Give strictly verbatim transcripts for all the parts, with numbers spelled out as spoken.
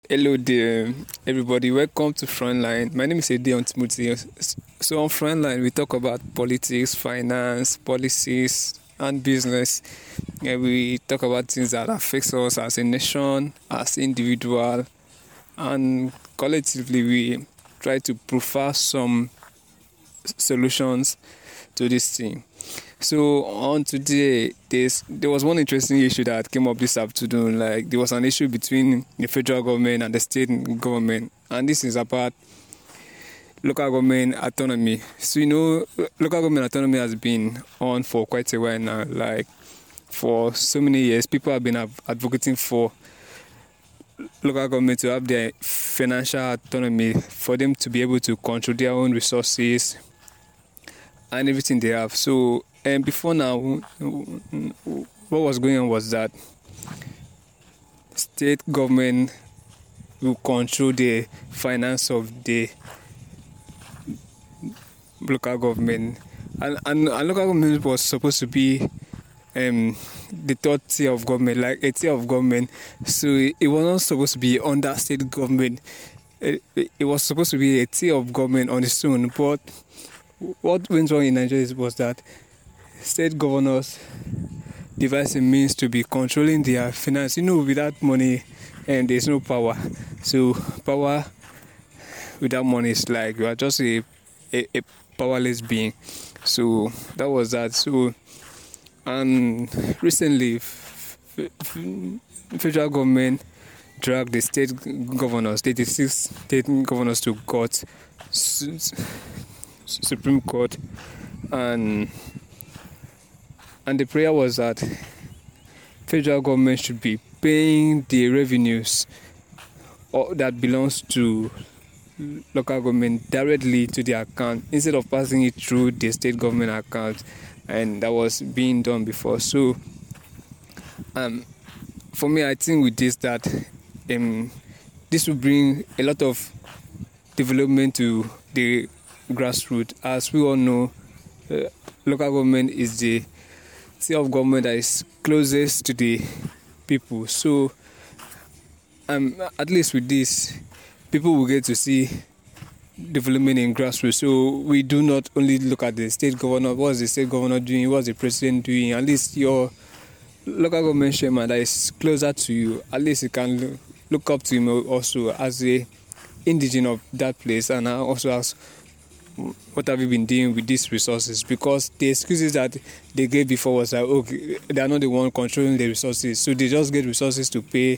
Hello there, everybody. Welcome to Frontline. My name is Edion Timothy. So on Frontline, we talk about politics, finance, policies, and business. Yeah, we talk about things that affect us as a nation, as individual, and collectively we try to prefer some solutions to this thing. So on today, there's, there was one interesting issue that came up this afternoon. Like there was an issue between the federal government and the state government, and this is about local government autonomy. So you know, local government autonomy has been on for quite a while now. Like for so many years, people have been advocating for local government to have their financial autonomy, for them to be able to control their own resources and everything they have. So, and um, before now, what was going on was that state government will control the finance of the local government, and, and, and local government was supposed to be um, the third tier of government, like a tier of government. So it, it was not supposed to be under state government. It, it, it was supposed to be a tier of government on its own, but what went wrong in Nigeria was that state governors devised a means to be controlling their finance. You know, without money, and there's no power. So power without money is like you are just a, a, a powerless being. So that was that. So and recently, f- f- federal government dragged the state governors, thirty-six state governors, to court. Supreme Court, and and the prayer was that federal government should be paying the revenues or that belongs to local government directly to the account instead of passing it through the state government account, and that was being done before. So um for me, I think with this that um this will bring a lot of development to the grassroots. As we all know, uh, local government is the tier of government that is closest to the people. So um, at least with this, people will get to see development in grassroots. So we do not only look at the state governor, what's the state governor doing, what's the president doing. At least your local government chairman that is closer to you, at least you can look up to him also as a indigene of that place, and also as what have you been doing with these resources? Because the excuses that they gave before was like, okay, they are not the one controlling the resources, so they just get resources to pay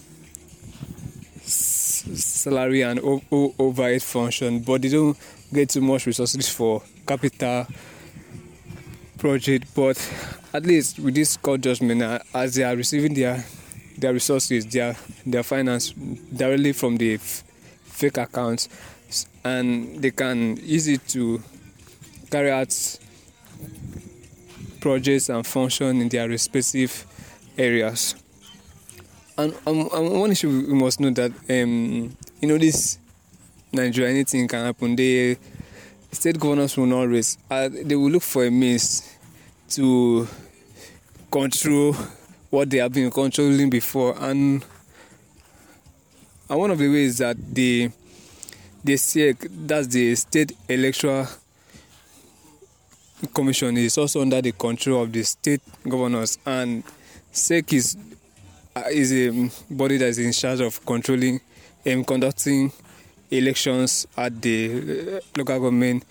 s- salary and o- o- overhead function, but they don't get too much resources for capital project. But at least with this court judgment, uh, as they are receiving their their resources, their their finance directly from the f- fake accounts, and they can use it to carry out projects and function in their respective areas. And, um, and one issue we must know that um, you know this Nigeria, anything can happen. The state governors will not raise. Uh, they will look for a means to control what they have been controlling before, and and one of the ways that the the S E C, that's the State Electoral Commission, is also under the control of the state governors, and S E C is uh, is a body that is in charge of controlling and um, conducting elections at the uh, local government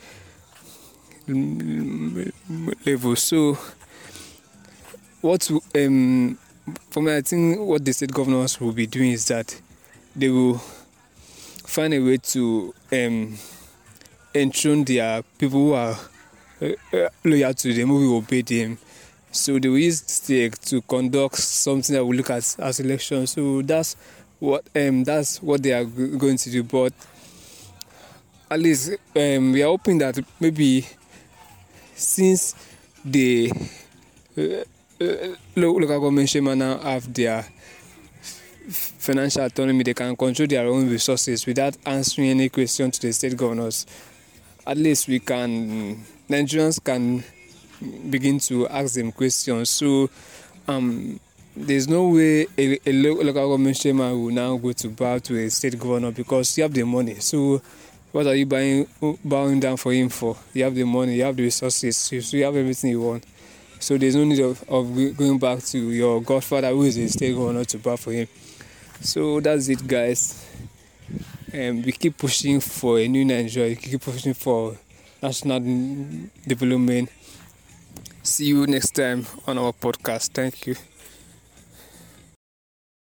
level. So what um for me, I think what the state governors will be doing is that they will find a way to um, enthrone their people who are uh, uh, loyal to them, who will obey them. So they will use S E C to conduct something that will look at as elections. So that's what um that's what they are g- going to do. But at least um, we are hoping that maybe since the uh, uh, local government chairman now have their financial autonomy, they can control their own resources without answering any question to the state governors. At least we can, Nigerians can begin to ask them questions. So um, there's no way a, a local government chairman will now go to bow to a state governor because you have the money. So what are you buying, bowing down for him for? You have the money, you have the resources, you, so you have everything you want. So there's no need of, of going back to your godfather who is a state governor to bow for him. So that's it, guys. Um, we keep pushing for a new Nigeria. We keep pushing for national development. See you next time on our podcast. Thank you.